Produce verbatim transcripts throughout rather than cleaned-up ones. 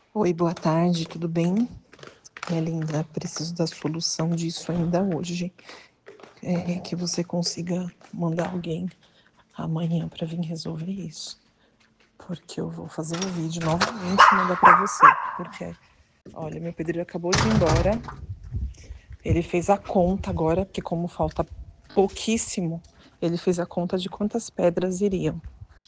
Oi, boa tarde, tudo bem? Minha linda, preciso da solução disso ainda hoje. É, que você consiga mandar alguém amanhã para vir resolver isso. Porque eu vou fazer um vídeo novamente e mandar para você. Porque, olha, meu pedreiro acabou de ir embora. Ele fez a conta agora, porque como falta pouquíssimo, ele fez a conta de quantas pedras iriam.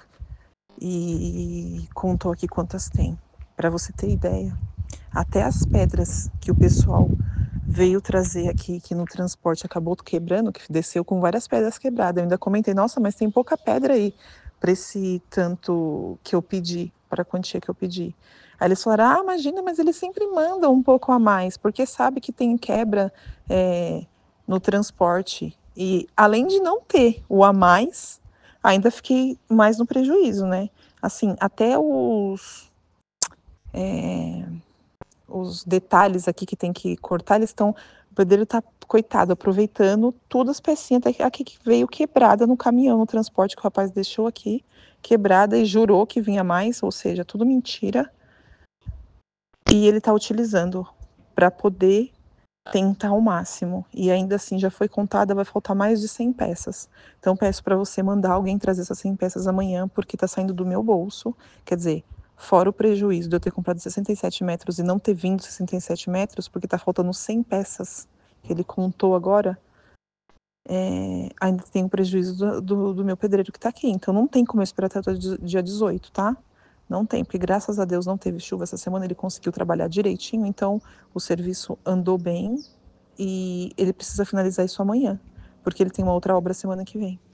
E contou aqui quantas tem. Para você ter ideia, até as pedras que o pessoal veio trazer aqui, que no transporte acabou quebrando, que desceu com várias pedras quebradas. Eu ainda comentei, nossa, mas tem pouca pedra aí para esse tanto que eu pedi, para a quantia que eu pedi. Aí eles falaram, ah, imagina, mas eles sempre mandam um pouco a mais, porque sabe que tem quebra é, no transporte. E além de não ter o a mais, ainda fiquei mais no prejuízo, né? Assim, até os... É, os detalhes aqui que tem que cortar, eles estão. O pedreiro tá, coitado, aproveitando todas as pecinhas até aqui que veio quebrada no caminhão, no transporte que o rapaz deixou aqui, quebrada e jurou que vinha mais, ou seja, tudo mentira. E ele tá utilizando para poder tentar ao máximo. E ainda assim já foi contada, vai faltar mais de cem peças. Então peço para você mandar alguém trazer essas cem peças amanhã, porque tá saindo do meu bolso. Quer dizer, fora o prejuízo de eu ter comprado sessenta e sete metros e não ter vindo sessenta e sete metros, porque tá faltando cem peças, que ele contou agora, é, ainda tem o prejuízo do, do, do meu pedreiro que tá aqui. Então não tem como eu esperar até o dia dezoito, tá? Não tem, porque graças a Deus não teve chuva essa semana, ele conseguiu trabalhar direitinho, então o serviço andou bem e ele precisa finalizar isso amanhã, porque ele tem uma outra obra semana que vem.